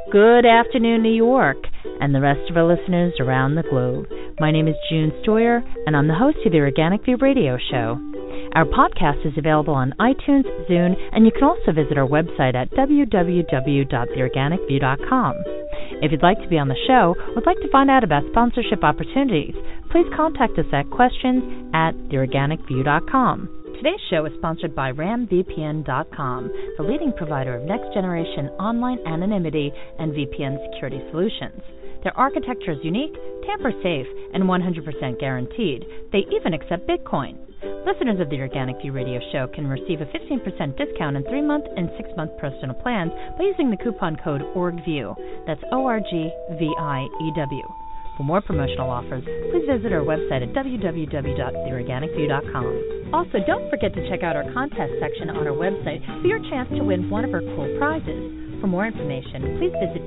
Good afternoon, New York, and the rest of our listeners around the globe. My name is June Stoyer, and I'm the host of the Organic View Radio Show. Our podcast is available on iTunes, Zune, and you can also visit our website at www.theorganicview.com. If you'd like to be on the show or would like to find out about sponsorship opportunities, please contact us at questions@theorganicview.com. Today's show is sponsored by RamVPN.com, the leading provider of next-generation online anonymity and VPN security solutions. Their architecture is unique, tamper-safe, and 100% guaranteed. They even accept Bitcoin. Listeners of the Organic View Radio Show can receive a 15% discount in 3-month and 6-month personal plans by using the coupon code ORGVIEW. That's ORGVIEW. For more promotional offers, please visit our website at www.theorganicview.com. Also, don't forget to check out our contest section on our website for your chance to win one of our cool prizes. For more information, please visit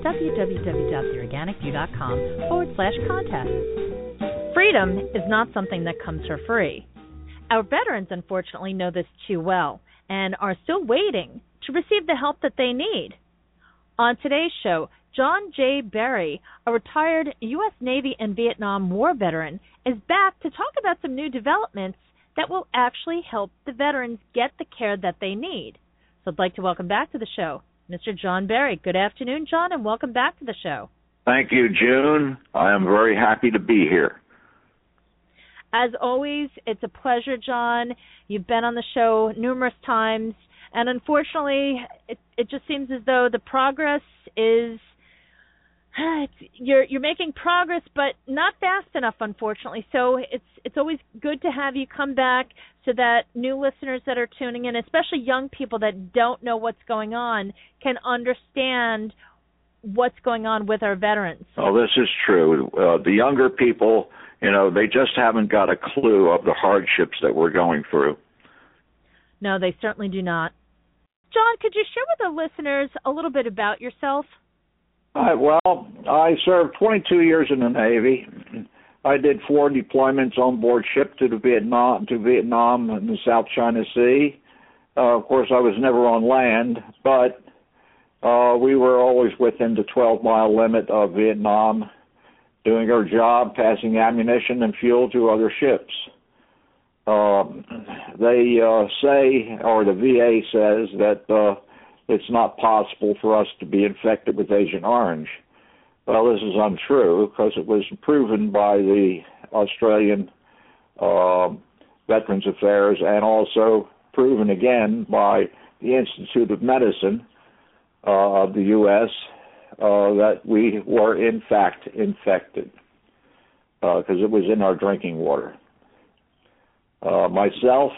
www.theorganicview.com/contests. Freedom is not something that comes for free. Our veterans, unfortunately, know this too well and are still waiting to receive the help that they need. On today's show, John J. Berry, a retired U.S. Navy and Vietnam War veteran, is back to talk about some new developments that will actually help the veterans get the care that they need. So I'd like to welcome back to the show Mr. John Berry. Good afternoon, John, and welcome back to the show. Thank you, June. I am very happy to be here. As always, it's a pleasure, John. You've been on the show numerous times, and unfortunately, it just seems as though the progress is... You're making progress, but not fast enough, unfortunately. So it's always good to have you come back so that new listeners that are tuning in, especially young people that don't know what's going on, can understand what's going on with our veterans. Oh, this is true. The younger people, they just haven't got a clue of the hardships that we're going through. No, they certainly do not. John, could you share with the listeners a little bit about yourself? Well, I served 22 years in the Navy. I did 4 deployments on board ship to Vietnam and the South China Sea. Of course, I was never on land, but we were always within the 12-mile limit of Vietnam, doing our job, passing ammunition and fuel to other ships. They say, or the VA says, that it's not possible for us to be infected with Agent Orange. Well, this is untrue because it was proven by the Australian Veterans Affairs and also proven again by the Institute of Medicine of the U.S. That we were in fact infected because it was in our drinking water. Myself,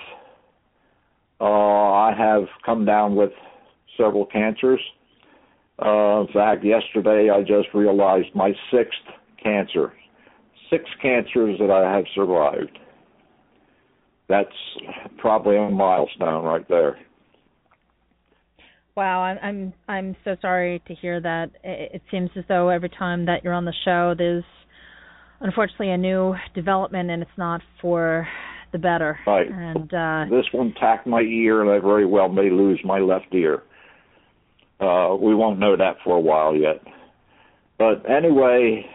I have come down with several cancers. In fact, yesterday I just realized my 6th cancer. 6 cancers that I have survived. That's probably a milestone right there. Wow, I'm so sorry to hear that. It seems as though every time that you're on the show, there's unfortunately a new development, and it's not for the better. Right. And this one tacked my ear, and I very well may lose my left ear. We won't know that for a while yet. But anyway,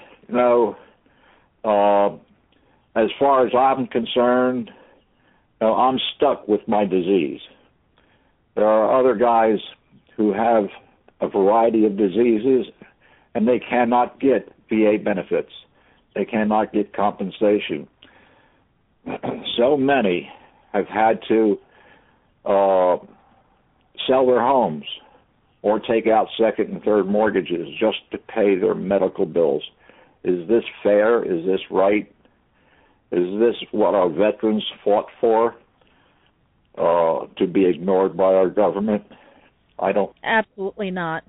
as far as I'm concerned, I'm stuck with my disease. There are other guys who have a variety of diseases, and they cannot get VA benefits. They cannot get compensation. So many have had to sell their homes or take out second and third mortgages just to pay their medical bills. Is this fair? Is this right? Is this what our veterans fought for, to be ignored by our government? I don't. Absolutely not.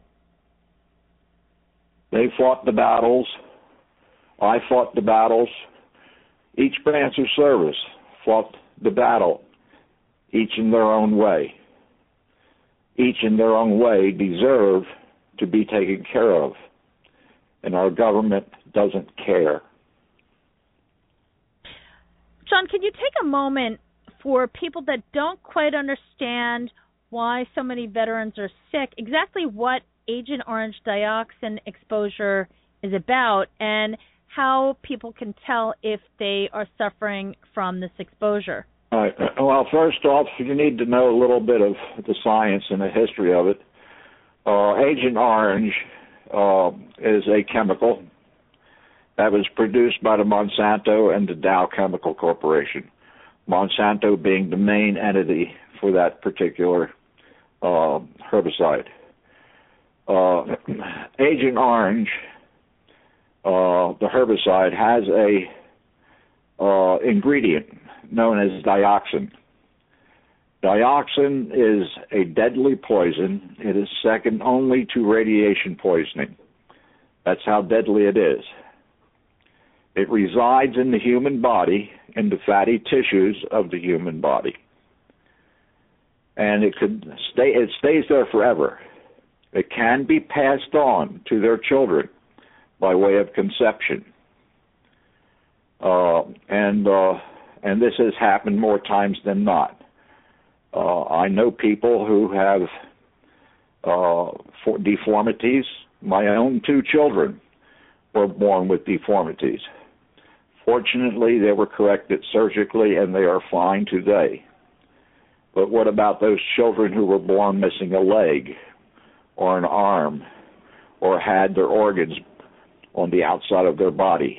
They fought the battles. I fought the battles. Each branch of service fought the battle, each in their own way. Each in their own way deserve to be taken care of, and our government doesn't care. John, can you take a moment for people that don't quite understand why so many veterans are sick, exactly what Agent Orange dioxin exposure is about and how people can tell if they are suffering from this exposure? All right. Well, first off, you need to know a little bit of the science and the history of it. Agent Orange is a chemical that was produced by the Monsanto and the Dow Chemical Corporation, Monsanto being the main entity for that particular herbicide. Agent Orange, the herbicide, has a ingredient known as dioxin. Dioxin is a deadly poison. It is second only to radiation poisoning. That's how deadly it is. It resides in the human body, in the fatty tissues of the human body. And it stays there forever. It can be passed on to their children by way of conception. And this has happened more times than not. I know people who have deformities. My own 2 children were born with deformities. Fortunately, they were corrected surgically, and they are fine today. But what about those children who were born missing a leg or an arm or had their organs on the outside of their body?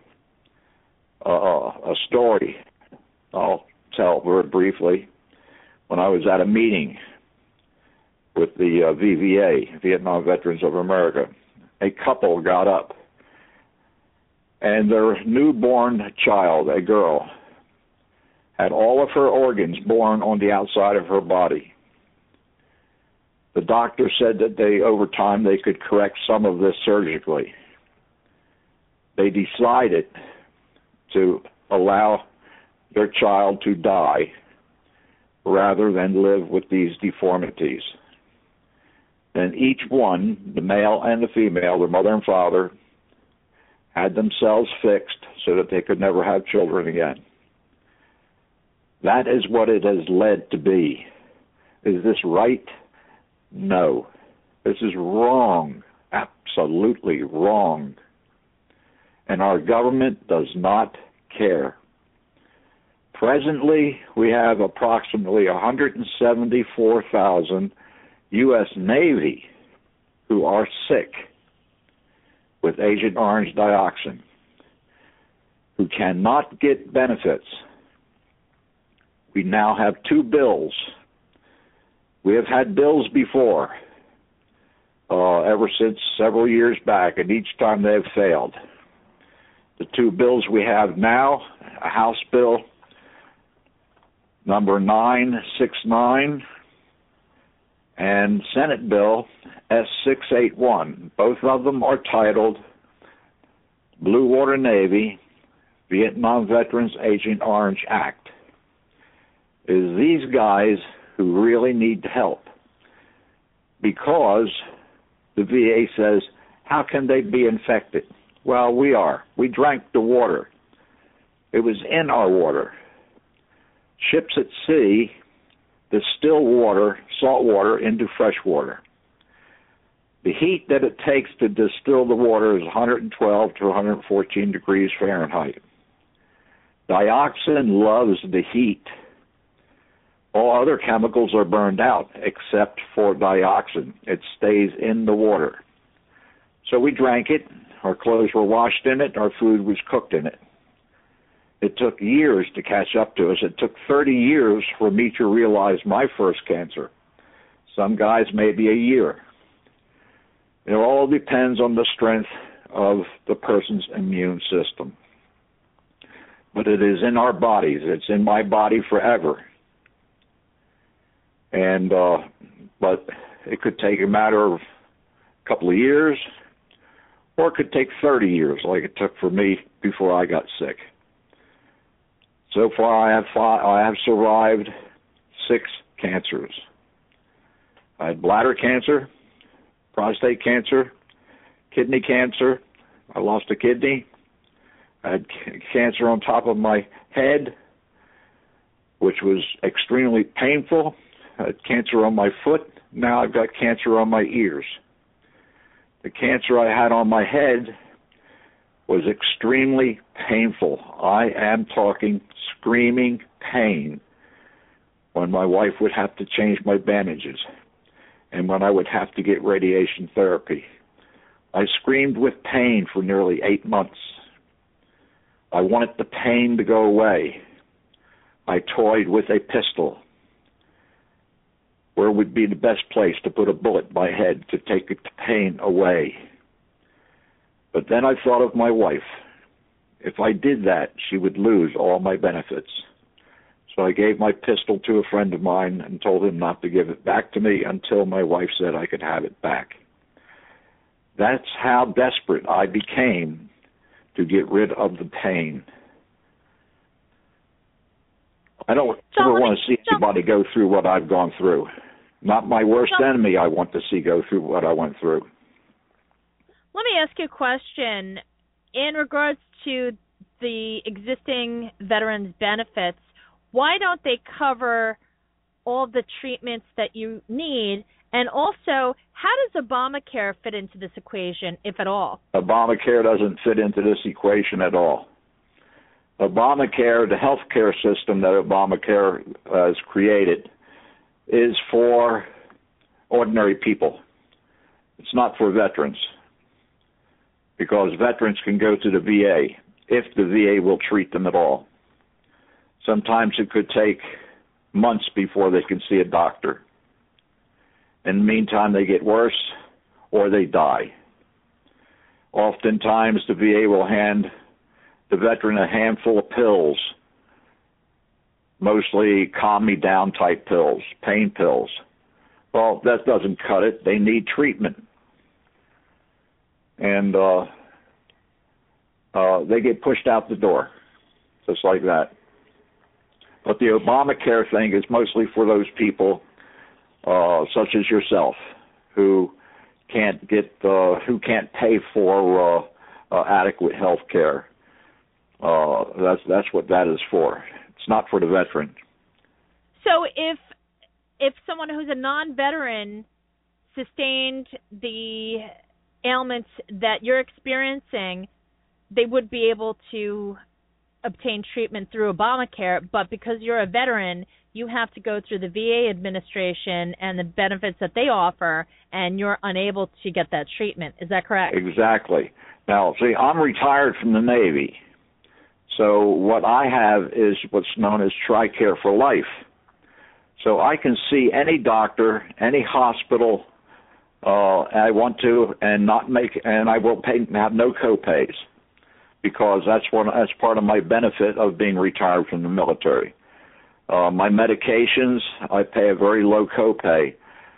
A story I'll tell very briefly. When I was at a meeting with the VVA, Vietnam Veterans of America, a couple got up, and their newborn child, a girl, had all of her organs born on the outside of her body. The doctor said that over time, they could correct some of this surgically. They decided to allow their child to die rather than live with these deformities. And each one, the male and the female, their mother and father, had themselves fixed so that they could never have children again. That is what it has led to be. Is this right? No. This is wrong. Absolutely wrong. And our government does not care. Presently, we have approximately 174,000 U.S. Navy who are sick with Agent Orange dioxin, who cannot get benefits. We now have 2 bills. We have had bills before, ever since several years back, and each time they have failed. The 2 bills we have now, a House bill number 969 and Senate Bill S681. Both of them are titled Blue Water Navy Vietnam Veterans Agent Orange Act. It is these guys who really need help, because the VA says, how can they be infected? Well, we are. We drank the water. It was in our water. Ships at sea distill water, salt water, into fresh water. The heat that it takes to distill the water is 112 to 114 degrees Fahrenheit. Dioxin loves the heat. All other chemicals are burned out except for dioxin. It stays in the water. So we drank it. Our clothes were washed in it. Our food was cooked in it. It took years to catch up to us. It took 30 years for me to realize my first cancer. Some guys, maybe a year. It all depends on the strength of the person's immune system. But it is in our bodies. It's in my body forever. And but it could take a matter of a couple of years, or it could take 30 years, like it took for me before I got sick. So far, I have survived 6 cancers. I had bladder cancer, prostate cancer, kidney cancer. I lost a kidney. I had cancer on top of my head, which was extremely painful. I had cancer on my foot. Now I've got cancer on my ears. The cancer I had on my head was extremely painful. I am talking screaming pain when my wife would have to change my bandages and when I would have to get radiation therapy. I screamed with pain for nearly 8 months. I wanted the pain to go away. I toyed with a pistol. Where would be the best place to put a bullet in my head to take the pain away? But then I thought of my wife. If I did that, she would lose all my benefits. So I gave my pistol to a friend of mine and told him not to give it back to me until my wife said I could have it back. That's how desperate I became to get rid of the pain. I don't ever want to see anybody go through what I've gone through. Not my worst enemy I want to see go through what I went through. Let me ask you a question. In regards to the existing veterans' benefits, why don't they cover all the treatments that you need? And also, how does Obamacare fit into this equation, if at all? Obamacare doesn't fit into this equation at all. Obamacare, the health care system that Obamacare has created, is for ordinary people. It's not for veterans, because veterans can go to the VA if the VA will treat them at all. Sometimes it could take months before they can see a doctor. In the meantime, they get worse or they die. Oftentimes, the VA will hand the veteran a handful of pills, mostly calm-me-down type pills, pain pills. Well, that doesn't cut it. They need treatment. And they get pushed out the door, just like that. But the Obamacare thing is mostly for those people, such as yourself, who can't pay for adequate health care. That's what that is for. It's not for the veteran. So if someone who's a non-veteran sustained the ailments that you're experiencing, they would be able to obtain treatment through Obamacare, but because you're a veteran, you have to go through the VA administration and the benefits that they offer, and you're unable to get that treatment. Is that correct? Exactly. Now, see, I'm retired from the Navy, so what I have is what's known as TRICARE for life. So I can see any doctor, any hospital I want to, and I will have no copays, because that's part of my benefit of being retired from the military. My medications, I pay a very low copay.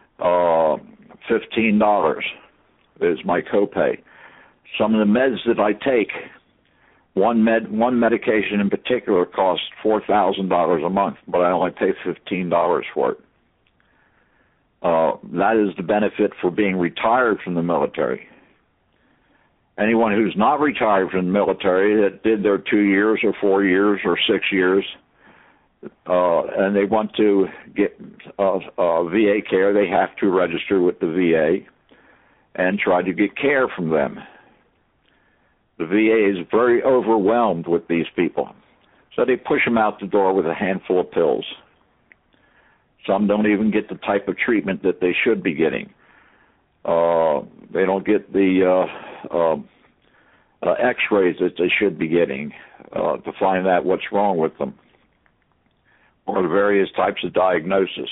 $15 is my copay. Some of the meds that I take, one medication in particular costs $4,000 a month, but I only pay $15 for it. That is the benefit for being retired from the military. Anyone who's not retired from the military, that did their 2 years or 4 years or 6 years, and they want to get VA care, they have to register with the VA and try to get care from them. The VA is very overwhelmed with these people, so they push them out the door with a handful of pills. Some don't even get the type of treatment that they should be getting. They don't get the x-rays that they should be getting to find out what's wrong with them, or the various types of diagnosis.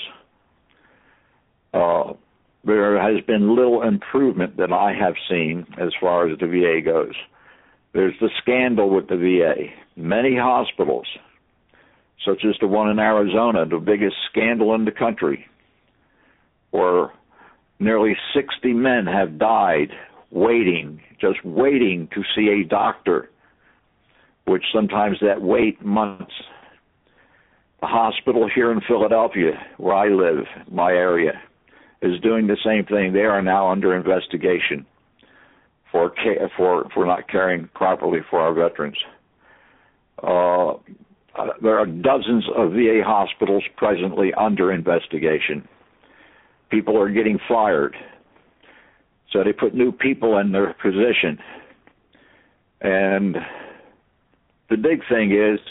There has been little improvement that I have seen as far as the VA goes. There's the scandal with the VA. Many hospitals, such as the one in Arizona, the biggest scandal in the country, where nearly 60 men have died just waiting to see a doctor, which sometimes that wait months. The hospital here in Philadelphia, where I live, my area, is doing the same thing. They are now under investigation for not caring properly for our veterans. There are dozens of VA hospitals presently under investigation. People are getting fired. So they put new people in their position. And the big thing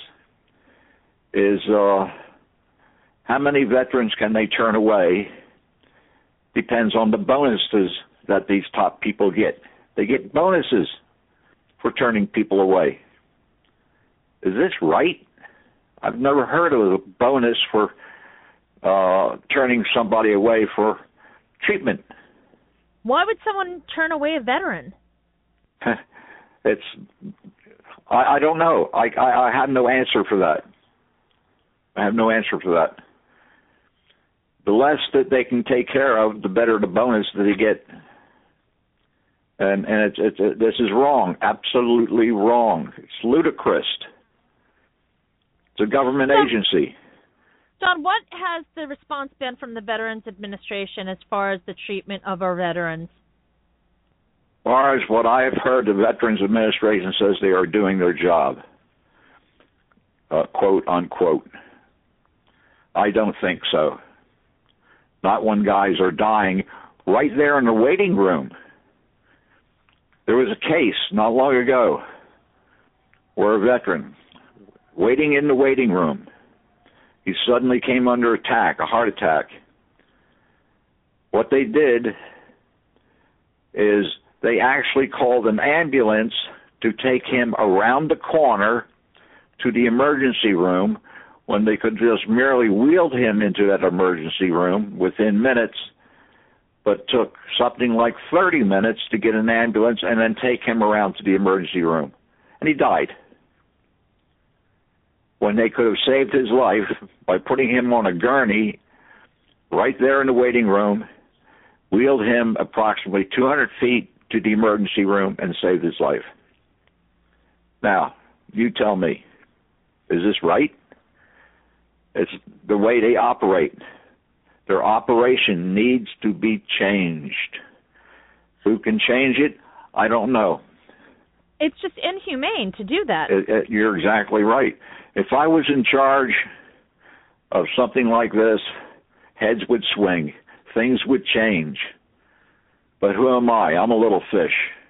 is how many veterans can they turn away depends on the bonuses that these top people get. They get bonuses for turning people away. Is this right? I've never heard of a bonus for turning somebody away for treatment. Why would someone turn away a veteran? I don't know. I have no answer for that. I have no answer for that. The less that they can take care of, the better the bonus that they get. And this is wrong, absolutely wrong. It's ludicrous. It's a government agency. Don, what has the response been from the Veterans Administration as far as the treatment of our veterans? As far as what I have heard, the Veterans Administration says they are doing their job, quote unquote. I don't think so. Not when guys are dying right there in the waiting room. There was a case not long ago where a veteran waiting in the waiting room, he suddenly came under attack, a heart attack. What they did is they actually called an ambulance to take him around the corner to the emergency room when they could just merely wheel him into that emergency room within minutes, but took something like 30 minutes to get an ambulance and then take him around to the emergency room. And he died. When they could have saved his life by putting him on a gurney right there in the waiting room, wheeled him approximately 200 feet to the emergency room and saved his life. Now, you tell me, is this right? It's the way they operate. Their operation needs to be changed. Who can change it? I don't know. It's just inhumane to do that. You're exactly right. If I was in charge of something like this, heads would swing. Things would change. But who am I? I'm a little fish.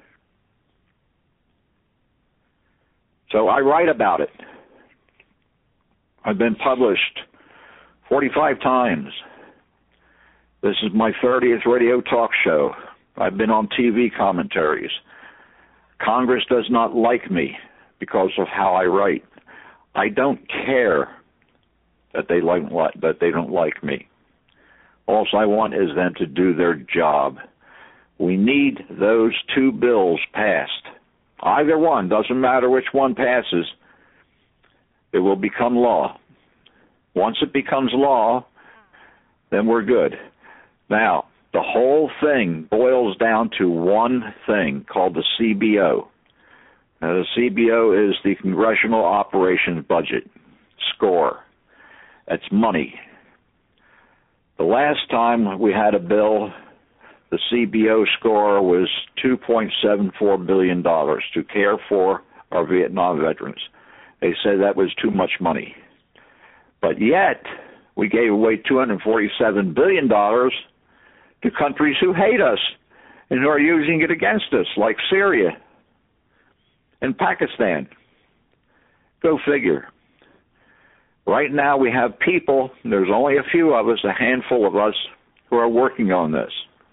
So I write about it. I've been published 45 times. This is my 30th radio talk show. I've been on TV commentaries. Congress does not like me because of how I write. I don't care that they don't like me. All I want is them to do their job. We need those two bills passed. Either one, doesn't matter which one passes, it will become law. Once it becomes law, then we're good. Now, the whole thing boils down to one thing called the CBO. Now, the CBO is the Congressional Operations Budget, SCORE. That's money. The last time we had a bill, the CBO score was $2.74 billion to care for our Vietnam veterans. They said that was too much money. But yet, we gave away $247 billion to countries who hate us and who are using it against us, like Syria and Pakistan. Go figure. Right now we have people, there's only a few of us, a handful of us, who are working on this.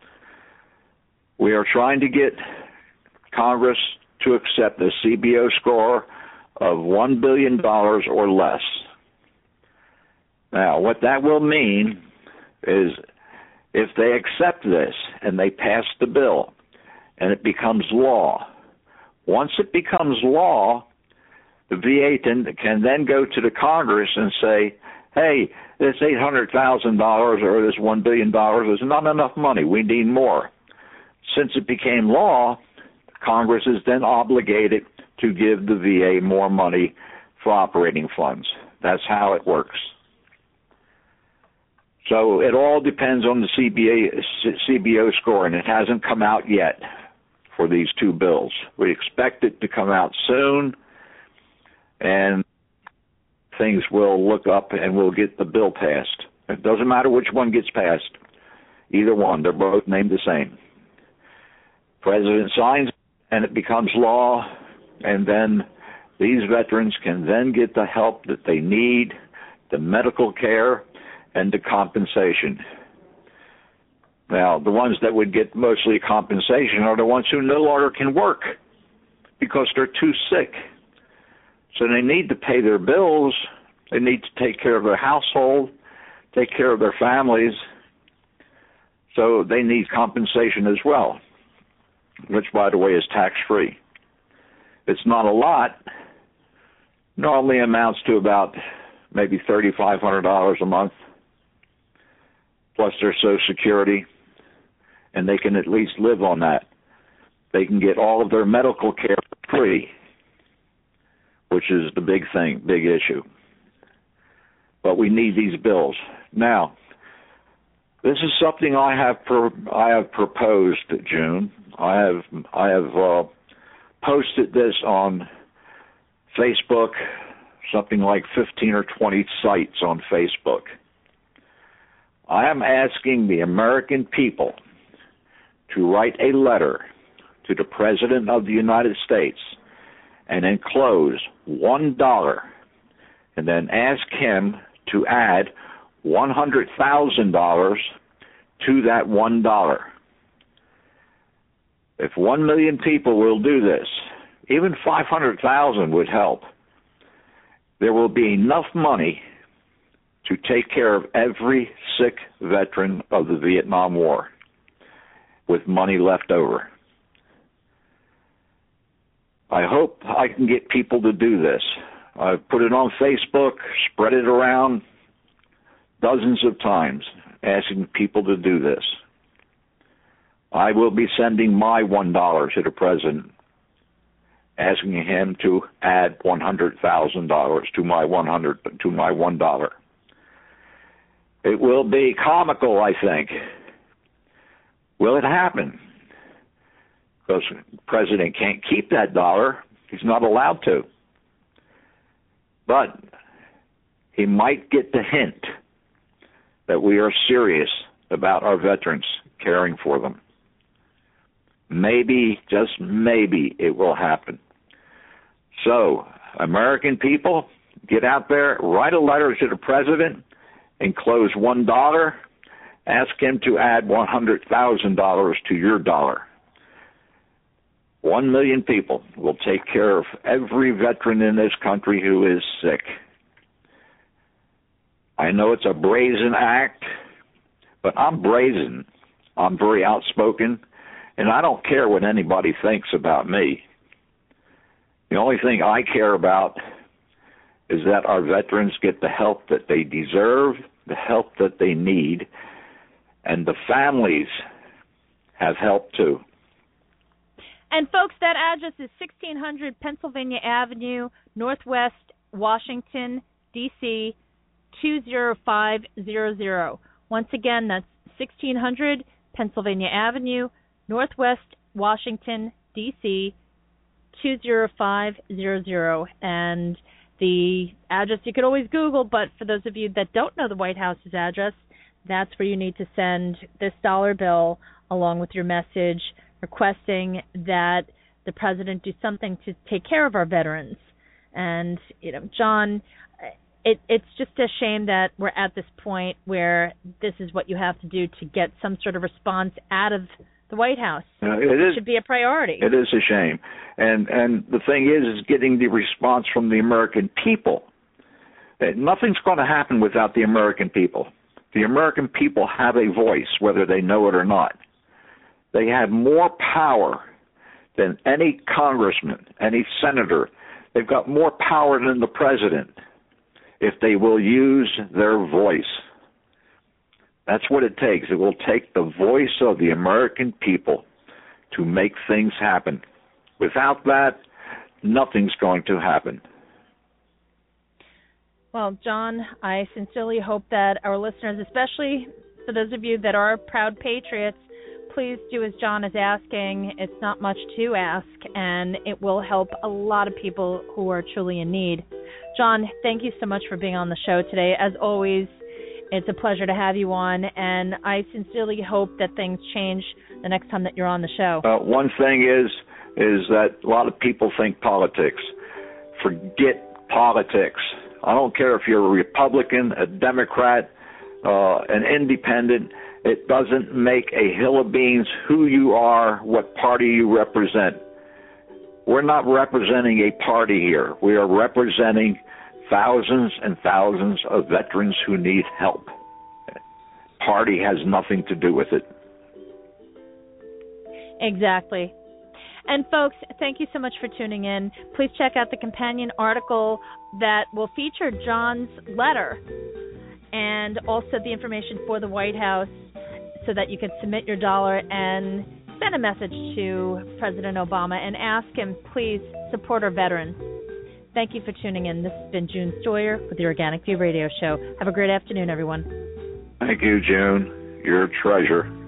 We are trying to get Congress to accept the CBO score of $1 billion or less. Now, what that will mean is if they accept this and they pass the bill and it becomes law, once it becomes law, the VA can then go to the Congress and say, hey, this $800,000 or this $1 billion is not enough money. We need more. Since it became law, Congress is then obligated to give the VA more money for operating funds. That's how it works. So it all depends on the CBO score, and it hasn't come out yet for these two bills. We expect it to come out soon, and things will look up and we'll get the bill passed. It doesn't matter which one gets passed. Either one. They're both named the same. President signs it, and it becomes law, and then these veterans can then get the help that they need, the medical care, and the compensation. Now, the ones that would get mostly compensation are the ones who no longer can work because they're too sick. So they need to pay their bills, they need to take care of their household, take care of their families, so they need compensation as well, which, by the way, is tax-free. It's not a lot. Normally amounts to about maybe $3,500 a month, plus their Social Security, and they can at least live on that. They can get all of their medical care free, which is the big thing, big issue. But we need these bills. Now, this is something I have proposed, June. I have posted this on Facebook, something like 15 or 20 sites on Facebook. I am asking the American people to write a letter to the President of the United States and enclose $1 and then ask him to add $100,000 to that $1. If 1 million people will do this, even 500,000 would help. There will be enough money to take care of every sick veteran of the Vietnam War with money left over. I hope I can get people to do this. I've put it on Facebook, spread it around dozens of times, asking people to do this. I will be sending my $1 to the President, asking him to add $100,000 to my $1. It will be comical, I think. Will it happen? Because the President can't keep that dollar. He's not allowed to. But he might get the hint that we are serious about our veterans, caring for them. Maybe, just maybe, it will happen. So, American people, get out there, write a letter to the President, enclose $1, ask him to add $100,000 to your dollar. 1 million people will take care of every veteran in this country who is sick. I know it's a brazen act, but I'm brazen. I'm very outspoken, and I don't care what anybody thinks about me. The only thing I care about is that our veterans get the help that they deserve, the help that they need, and the families have help too. And folks, that address is 1600 Pennsylvania Avenue, Northwest Washington, D.C., 20500. Once again, that's 1600 Pennsylvania Avenue, Northwest Washington, D.C., 20500. And the address you could always Google, but for those of you that don't know the White House's address, that's where you need to send this dollar bill along with your message requesting that the President do something to take care of our veterans. And, you know, John, it's just a shame that we're at this point where this is what you have to do to get some sort of response out of the White House. It should be a priority. It is a shame. And the thing is getting the response from the American people. Nothing's going to happen without the American people. The American people have a voice, whether they know it or not. They have more power than any congressman, any senator. They've got more power than the President if they will use their voice. That's what it takes. It will take the voice of the American people to make things happen. Without that, nothing's going to happen. Well, John, I sincerely hope that our listeners, especially for those of you that are proud patriots, please do as John is asking. It's not much to ask, and it will help a lot of people who are truly in need. John, thank you so much for being on the show today. As always, It's a pleasure to have you on, and I sincerely hope that things change the next time that you're on the show. One thing is that a lot of people think politics. Forget politics. I don't care if you're a Republican, a Democrat, an independent. It doesn't make a hill of beans who you are, what party you represent. We're not representing a party here. We are representing thousands and thousands of veterans who need help. Party has nothing to do with it. Exactly. And folks, thank you so much for tuning in. Please check out the companion article that will feature John's letter and also the information for the White House so that you can submit your dollar and send a message to President Obama and ask him, please support our veterans. Thank you for tuning in. This has been June Stoyer with the Organic View Radio Show. Have a great afternoon, everyone. Thank you, June. You're a treasure.